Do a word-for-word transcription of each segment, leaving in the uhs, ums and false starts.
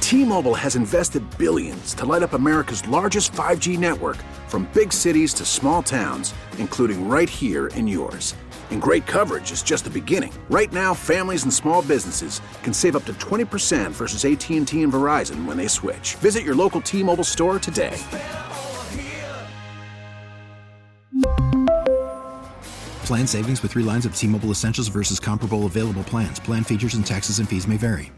T-Mobile has invested billions to light up America's largest five G network, from big cities to small towns, including right here in yours. And great coverage is just the beginning. Right now, families and small businesses can save up to twenty percent versus A T and T and Verizon when they switch. Visit your local T-Mobile store today. Plan savings with three lines of T-Mobile Essentials versus comparable available plans. Plan features and taxes and fees may vary.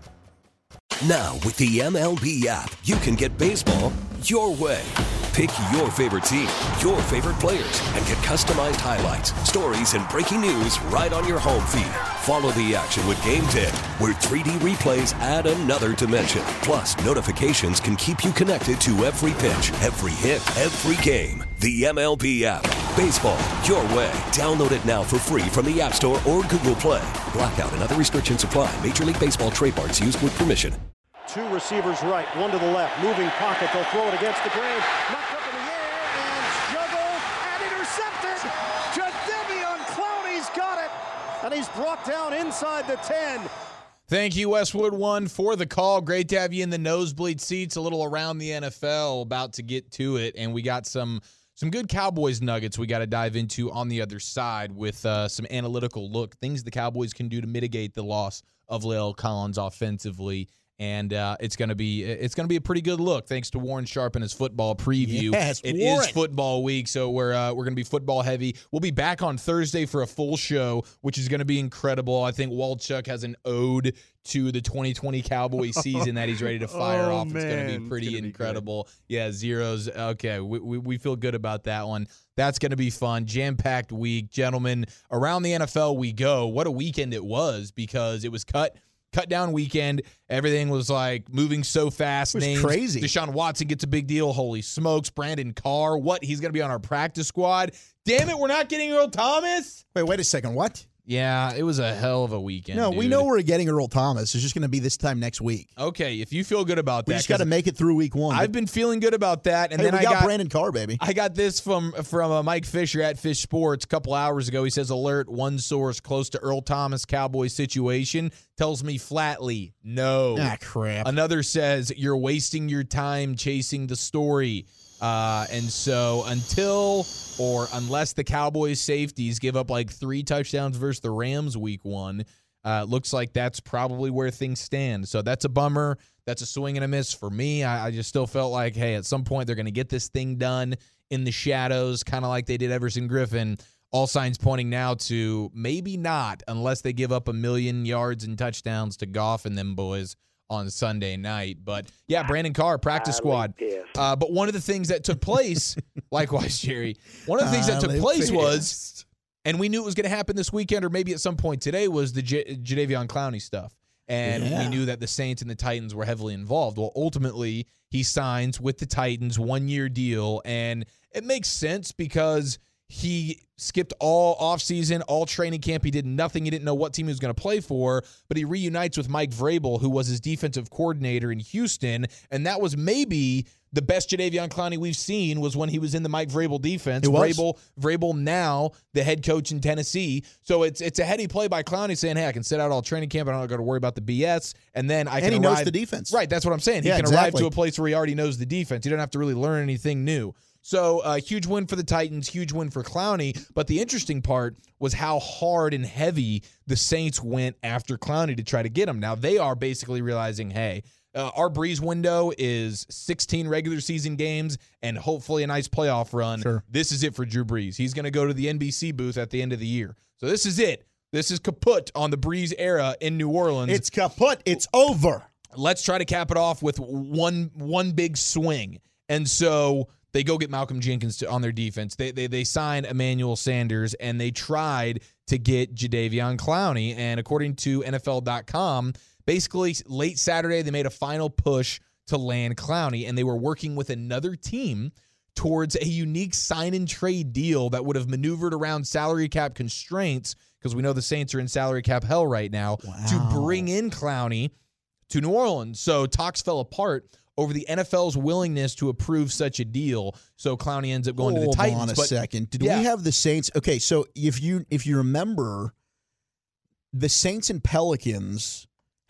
Now, with the M L B app, you can get baseball your way. Pick your favorite team, your favorite players, and get customized highlights, stories, and breaking news right on your home feed. Follow the action with Game Day, where three D replays add another dimension. Plus, notifications can keep you connected to every pitch, every hit, every game. The M L B app. Baseball your way. Download it now for free from the App Store or Google Play. Blackout and other restrictions apply. Major League Baseball trademarks used with permission. Two receivers right, one to the left. Moving pocket, they'll throw it against the grain. Knocked up in the air and juggled and intercepted. Jadeveon Clowney's got it. And he's brought down inside the ten. Thank you, Westwood One, for the call. Great to have you in the nosebleed seats, a little around the N F L, about to get to it. And we got some some good Cowboys nuggets we got to dive into on the other side with uh, some analytical look, things the Cowboys can do to mitigate the loss of La'el Collins offensively. And uh, it's gonna be it's gonna be a pretty good look, thanks to Warren Sharp and his football preview. Yes, it Warren. is football week, so we're uh, we're gonna be football heavy. We'll be back on Thursday for a full show, which is gonna be incredible. I think Walchuk has an ode to the twenty twenty Cowboys season that he's ready to fire oh, off. It's man. gonna be pretty gonna be incredible. Good. Yeah, zeros. Okay, we, we we feel good about that one. That's gonna be fun. Jam-packed week, gentlemen. Around the N F L we go. What a weekend it was, because it was cut. Cut down weekend. Everything was like moving so fast. It was Names. crazy. Deshaun Watson gets a big deal. Holy smokes. Brandon Carr. What? He's going to be on our practice squad. Damn it, we're not getting Earl Thomas? Wait, wait a second. What? Yeah, it was a hell of a weekend. No, dude. we know we're getting Earl Thomas. It's just going to be this time next week. Okay, if you feel good about We that. just got to make it through week one. I've been feeling good about that. And hey, then we I got, got Brandon Carr, baby. I got this from from uh, Mike Fisher at Fish Sports a couple hours ago. He says, alert, one source close to Earl Thomas Cowboys situation tells me flatly, no. Ah, crap. Another says, you're wasting your time chasing the story. Uh, and so until or unless the Cowboys safeties give up like three touchdowns versus the Rams week one, uh, looks like that's probably where things stand. So that's a bummer. That's a swing and a miss for me. I, I just still felt like, hey, at some point they're going to get this thing done in the shadows, kind of like they did Everson Griffin. All signs pointing now to maybe not, unless they give up a million yards and touchdowns to Goff and them boys on Sunday night. But, yeah, Brandon Carr, practice squad. Uh, but one of the things that took place, likewise, Jerry, one of the things that took place was, and we knew it was going to happen this weekend or maybe at some point today, was the J- Jadeveon Clowney stuff. And yeah. we knew that the Saints and the Titans were heavily involved. Well, ultimately, he signs with the Titans, one-year deal, and it makes sense because he skipped all offseason, all training camp. He did nothing. He didn't know what team he was going to play for, but he reunites with Mike Vrabel, who was his defensive coordinator in Houston, and that was maybe the best Jadeveon Clowney we've seen was when he was in the Mike Vrabel defense. It was. Vrabel, Vrabel now the head coach in Tennessee. So it's it's a heady play by Clowney saying, hey, I can sit out all training camp. I don't got to worry about the B S, and then I and can he arrive. knows the defense. Right, that's what I'm saying. He Yeah, can exactly. arrive to a place where he already knows the defense. He doesn't have to really learn anything new. So a uh, huge win for the Titans, huge win for Clowney. But the interesting part was how hard and heavy the Saints went after Clowney to try to get him. Now they are basically realizing, hey, uh, our Breeze window is sixteen regular season games and hopefully a nice playoff run. Sure. This is it for Drew Brees. He's going to go to the N B C booth at the end of the year. So this is it. This is kaput on the Breeze era in New Orleans. It's kaput. It's over. Let's try to cap it off with one one big swing. And so they go get Malcolm Jenkins to, on their defense. They, they they sign Emmanuel Sanders, and they tried to get Jadeveon Clowney. And according to N F L dot com, basically late Saturday, they made a final push to land Clowney, and they were working with another team towards a unique sign-and-trade deal that would have maneuvered around salary cap constraints, because we know the Saints are in salary cap hell right now, Wow. to bring in Clowney to New Orleans. So talks fell apart over the N F L's willingness to approve such a deal. So Clowney ends up going Hold to the Titans. on a but, second. Did yeah. we have the Saints? Okay, so if you if you remember, the Saints and Pelicans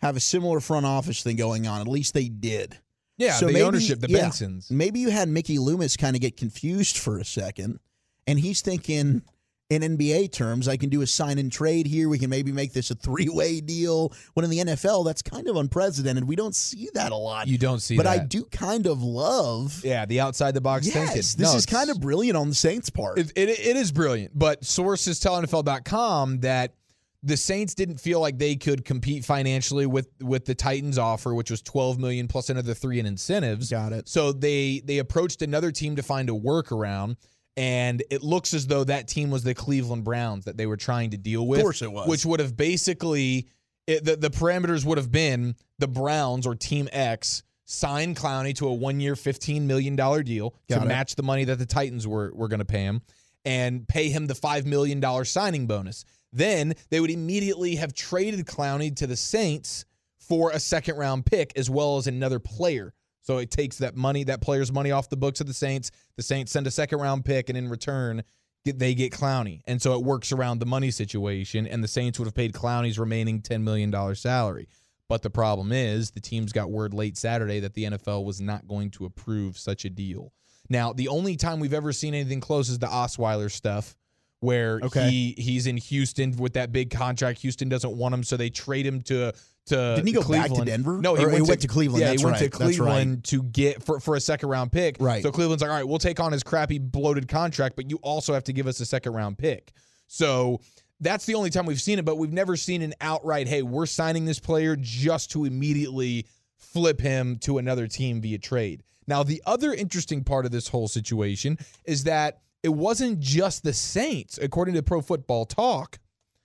have a similar front office thing going on. At least they did. Yeah, so the maybe, ownership, the yeah, Bensons. Maybe you had Mickey Loomis kind of get confused for a second, and he's thinking in N B A terms, I can do a sign and trade here. We can maybe make this a three-way deal. When in the N F L, that's kind of unprecedented. We don't see that a lot. You don't see but that. But I do kind of love. Yeah, the outside the box yes, thinking. This no, is kind of brilliant on the Saints' part. It, it, it is brilliant. But sources tell N F L dot com that the Saints didn't feel like they could compete financially with, with the Titans offer, which was twelve million dollars plus another three in incentives. Got it. So they they approached another team to find a workaround, and it looks as though that team was the Cleveland Browns that they were trying to deal with. Of course it was. Which would have basically it, the the parameters would have been the Browns or Team X sign Clowney to a one-year, fifteen million dollars deal Got to it. match the money that the Titans were were going to pay him, and pay him the five million dollars signing bonus. Then they would immediately have traded Clowney to the Saints for a second-round pick as well as another player. So it takes that money, that player's money off the books of the Saints. The Saints send a second-round pick, and in return, they get Clowney. And so it works around the money situation, and the Saints would have paid Clowney's remaining ten million dollars salary. But the problem is the teams got word late Saturday that the N F L was not going to approve such a deal. Now, the only time we've ever seen anything close is the Osweiler stuff, where Okay. he he's in Houston with that big contract. Houston doesn't want him, so they trade him to to Didn't he go Cleveland. back to Denver? No, he Or went, he to, went to Cleveland. Yeah, That's he went right. to That's Cleveland right. to get for, for a second round pick. Right. So Cleveland's like, all right, we'll take on his crappy bloated contract, but you also have to give us a second round pick. So that's the only time we've seen it, but we've never seen an outright, hey, we're signing this player just to immediately flip him to another team via trade. Now, the other interesting part of this whole situation is that it wasn't just the Saints, according to Pro Football Talk,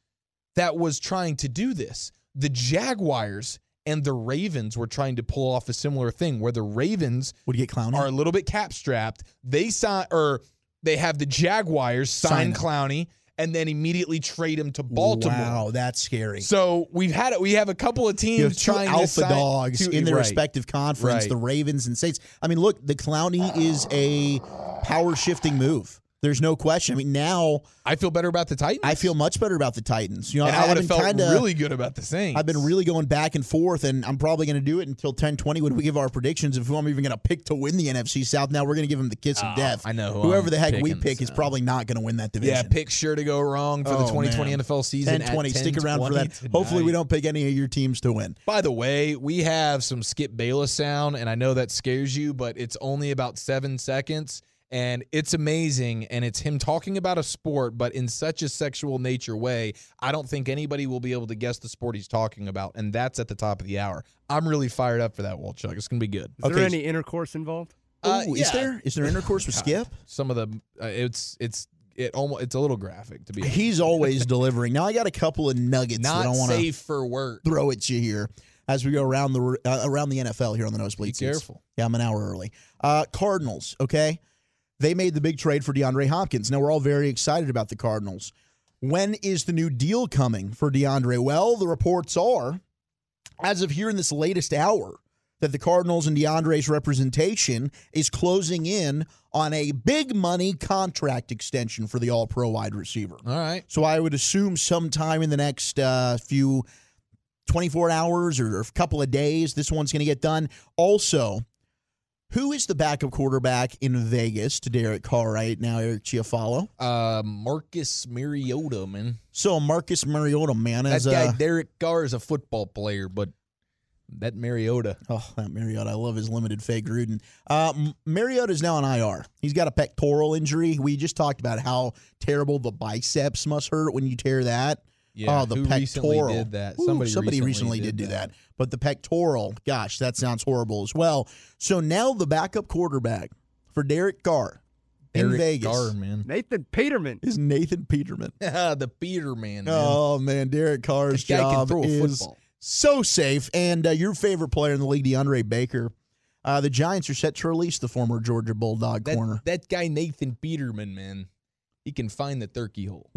that was trying to do this. The Jaguars and the Ravens were trying to pull off a similar thing, where the Ravens Would you get Clowney? are a little bit cap strapped. They sign, or they have the Jaguars sign Sign. Clowney and then immediately trade him to Baltimore. Wow, that's scary. So we've had it. We have a couple of teams You have two trying alpha to sign, dogs two- in their right. respective conference, Right. the Ravens and Saints. I mean, look, the Clowney is a power shifting move. There's no question. I mean, now I feel better about the Titans. I feel much better about the Titans. You know, and I, would I've have been felt kinda, really good about the Saints. I've been really going back and forth, and I'm probably going to do it until ten twenty when we give our predictions. If I'm even going to pick to win the N F C South, now we're going to give them the kiss of death. I know who Whoever I'm the heck we picking, pick is so. probably not going to win that division. yeah, pick sure to go wrong for the Oh, twenty twenty man. N F L season. ten twenty. At Stick around for that. ten twenty Hopefully, we tonight. don't pick any of your teams to win. By the way, we have some Skip Bayless sound, and I know that scares you, but it's only about seven seconds, and it's amazing, and it's him talking about a sport, but in such a sexual nature way, I don't think anybody will be able to guess the sport he's talking about, and that's at the top of the hour. I'm really fired up for that, Walchuk. It's going to be good. Is Okay. there any intercourse involved? Uh, Ooh, yeah. Is there? Is there intercourse with Skip? Some of the, uh, it's, it's, it almost, it's a little graphic, to be honest. He's always delivering. Now I got a couple of nuggets Not that I want to safe for work. throw at you here as we go around the uh, around the N F L here on the Nosebleed Be Seats. careful. Yeah, I'm an hour early. Uh, Cardinals, okay? They made the big trade for DeAndre Hopkins. Now we're all very excited about the Cardinals. When is the new deal coming for DeAndre? Well, the reports are, as of here in this latest hour, that the Cardinals and DeAndre's representation is closing in on a big money contract extension for the all-pro wide receiver. All right. So I would assume sometime in the next uh, few twenty-four hours or a couple of days, this one's going to get done. Also, who is the backup quarterback in Vegas to Derek Carr right now, Eric Chiafalo? Uh, Marcus Mariota, man. So Marcus Mariota, man, That is guy, uh, Derek Carr, is a football player, but that Mariota. oh, that Mariota, I love his limited fake Gruden. Uh, M- Mariota is now on I R. He's got a pectoral injury. We just talked about how terrible the biceps must hurt when you tear that. Yeah, oh, the who pectoral. recently did that? Ooh, Somebody somebody recently recently did, did do that. that. But the pectoral, gosh, that sounds horrible as well. So now the backup quarterback for Derek Carr in Derek Vegas Carr, man. Nathan Peterman. is Nathan Peterman. the Peterman, man. Oh, man, Derek Carr's This guy can job throw a is football. so safe. And uh, your favorite player in the league, DeAndre Baker, uh, the Giants are set to release the former Georgia Bulldog that, corner. that guy, Nathan Peterman, man, he can find the turkey hole.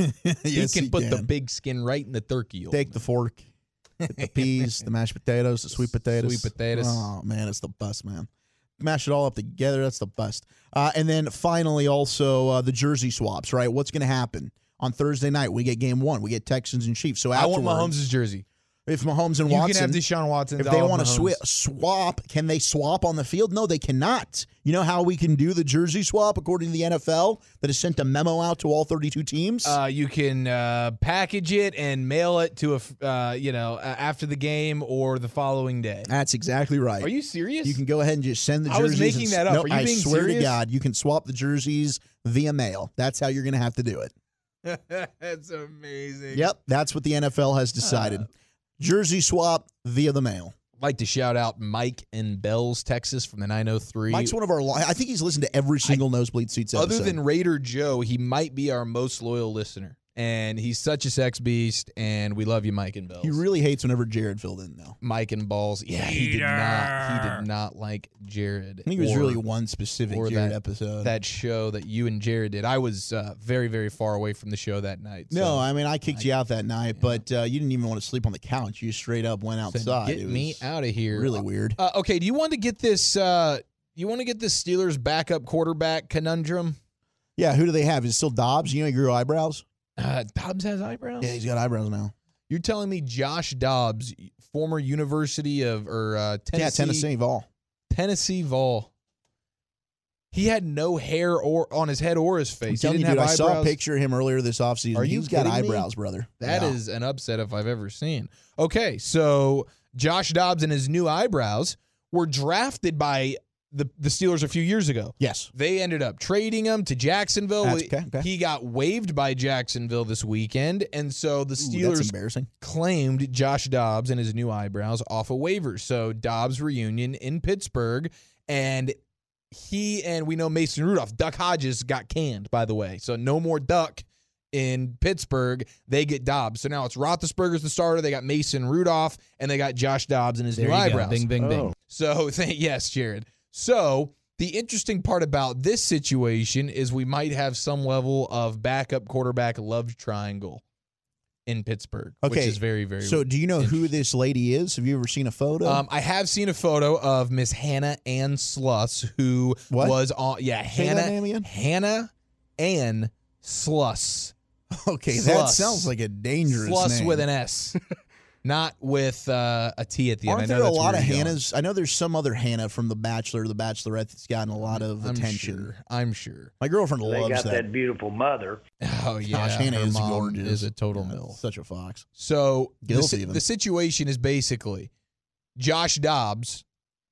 Yes, he can put the can. big skin right in the turkey hole. Take the fork, get the peas, the mashed potatoes, the sweet potatoes. Sweet potatoes. Oh, man, it's the best, man. Mash it all up together. That's the best. Uh, and then finally, also, uh, the jersey swaps, right? What's going to happen? On Thursday night, we get game one. We get Texans and Chiefs. So I want afterwards, Mahomes' jersey. If Mahomes and You Watson, can have Deshaun Watson. if they want to swi- swap, can they swap on the field? No, they cannot. You know how we can do the jersey swap according to the N F L that has sent a memo out to all thirty-two teams? Uh, you can uh, package it and mail it to a, uh, you know, uh, after the game or the following day. That's exactly right. Are you serious? You can go ahead and just send the jerseys. I was making and, that up. No, Are you I being swear serious? to God, you can swap the jerseys via mail. That's how you're going to have to do it. That's amazing. Yep, that's what the N F L has decided. Uh, Jersey swap via the mail. I'd like to shout out Mike in Bells, Texas from the nine oh three. Mike's one of our, I think he's listened to every single I, Nosebleed Seats episode. Other than Raider Joe, he might be our most loyal listener. And he's such a sex beast, and we love you, Mike and Bells. He really hates whenever Jared filled in, though. Mike and Balls. Yeah, he did not. He did not like Jared. I think it was or, really one specific Jared that, episode. That show that you and Jared did. I was uh, very, very far away from the show that night. So no, I mean, I kicked I, you out that night, yeah. but uh, you didn't even want to sleep on the couch. You straight up went outside. Said, get me out of here. Really weird. Uh, okay, do you want to get this? Uh, you want to get this Steelers backup quarterback conundrum? Yeah, who do they have? Is it still Dobbs? You know, he grew eyebrows. Uh, Dobbs has eyebrows? Yeah, he's got eyebrows now. You're telling me Josh Dobbs, former University of or uh, Tennessee, yeah, Tennessee Vol, Tennessee Vol. He had no hair or on his head or his face. I'm telling he didn't you, dude, have I eyebrows. saw a picture of him earlier this offseason. Are you He's got kidding eyebrows, me? brother. That yeah. is an upset if I've ever seen. Okay, so Josh Dobbs and his new eyebrows were drafted by the the Steelers a few years ago. Yes. They ended up trading him to Jacksonville. That's okay, okay. He got waived by Jacksonville this weekend, and so the Ooh, Steelers that's embarrassing. claimed Josh Dobbs and his new eyebrows off of waivers. So Dobbs reunion in Pittsburgh, and he and we know Mason Rudolph, Duck Hodges got canned, by the way. So no more Duck in Pittsburgh. They get Dobbs. So now it's Roethlisberger's the starter. They got Mason Rudolph, and they got Josh Dobbs and his there new eyebrows. Go. Bing, bing, oh. bing. So th- yes, Jared. So the interesting part about this situation is we might have some level of backup quarterback love triangle in Pittsburgh, okay. which is very, very So do you know who this lady is? Have you ever seen a photo? Um, I have seen a photo of Miss Hannah Ann Sluss, who what? was on, yeah, Say Hannah, that name again? Hannah Ann Sluss. Okay, Sluss. that sounds like a dangerous Sluss name. with an S. Not with uh, a T at the Aren't end. I there know a that's lot where of you're going. Hannahs? I know there's some other Hannah from The Bachelor or The Bachelorette that's gotten a lot of I'm attention. Sure. I'm sure. My girlfriend They loves got that. that beautiful mother. Oh, yeah. Gosh, Hannah her is mom gorgeous. is a total Yeah, milf. Such a fox. So the, Guilty si- even. the situation is basically Josh Dobbs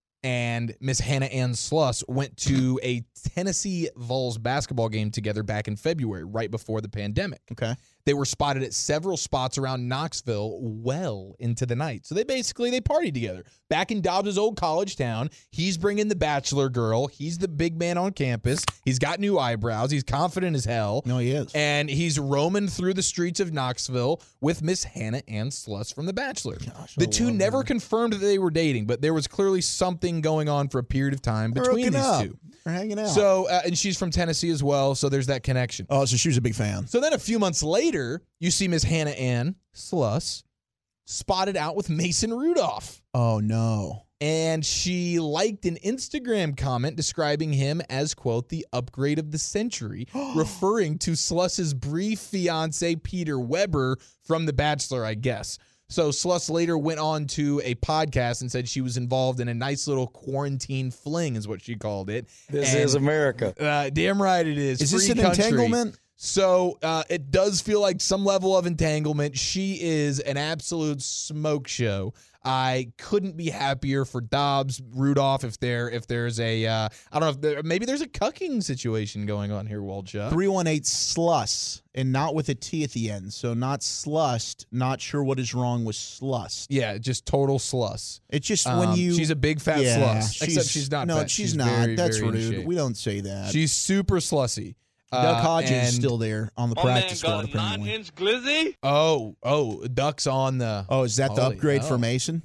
and Miss Hannah Ann Sluss went to a Tennessee Vols basketball game together back in February, right before the pandemic. Okay. They were spotted at several spots around Knoxville well into the night. So they basically, they partied together. Back in Dobbs' old college town, he's bringing the bachelor girl. He's the big man on campus. He's got new eyebrows. He's confident as hell. No, he is. And he's roaming through the streets of Knoxville with Miss Hannah Ann Sluss from The Bachelor. Gosh, the I two love never her. confirmed that they were dating, but there was clearly something going on for a period of time They're between hooking these up. two. They're hanging out. So, uh, and she's from Tennessee as well, so there's that connection. oh, so she was a big fan. So then a few months later, you see Miss Hannah Ann Sluss spotted out with Mason Rudolph. Oh, no. And she liked an Instagram comment describing him as, quote, the upgrade of the century, referring to Sluss's brief fiance, Peter Weber, from The Bachelor, I guess. So Sluss later went on to a podcast and said she was involved in a nice little quarantine fling, is what she called it. This And, is America. Uh, damn right it is. Is this Free an country. entanglement? So uh, it does feel like some level of entanglement. She is an absolute smoke show. I couldn't be happier for Dobbs, Rudolph. If there, if there's a, uh, I don't know if there, maybe there's a cucking situation going on here, Waldshut. three one eight Sluss, and not with a T at the end. So not Slust. Not sure what is wrong with Slust. Yeah, just total sluss. It's just Um, when you. she's a big fat yeah, sluss. Except she's not. No, fat. she's, she's not. Very, That's very in rude. shape. We don't say that. She's super slussy. Doug Uh, Hodges and- is still there on the My practice man squad, got a apparently. nine-inch glizzy. Oh, oh, Duck's on the. Oh, is that the Holy upgrade hell. for Mason?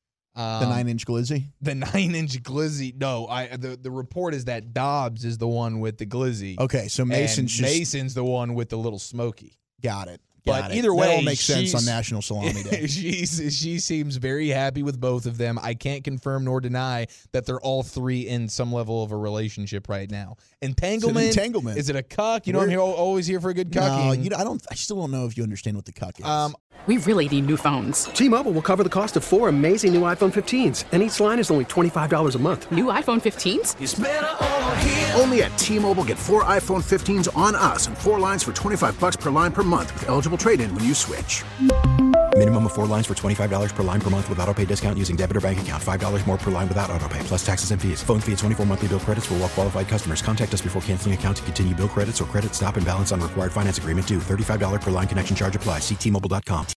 Um, The nine-inch glizzy? The nine-inch glizzy. No, I. The, the report is that Dobbs is the one with the glizzy. Okay, so Mason's and just Mason's the one with the little smoky. got it. But Got it. either way, that all makes sense she's- on National Salami Day. She's she seems very happy with both of them. I can't confirm nor deny that they're all three in some level of a relationship right now. Entanglement. It's an entanglement. Is it a cuck? You know, I'm We're- here, always here for a good cucking. No, you know, I don't. I still don't know if you understand what the cuck is. Um, We really need new phones. T-Mobile will cover the cost of four amazing new iPhone fifteens, and each line is only twenty-five dollars a month. New iPhone fifteens? It's better over here. Only at T-Mobile, get four iPhone fifteens on us and four lines for twenty-five bucks per line per month with eligible trade-in when you switch. Minimum of four lines for twenty-five dollars per line per month with autopay discount using debit or bank account. five dollars more per line without autopay, plus taxes and fees. Phone fee at twenty-four monthly bill credits for well-qualified customers. Contact us before canceling account to continue bill credits or credit stop and balance on required finance agreement due. thirty-five dollars per line connection charge applies. See T Mobile dot com.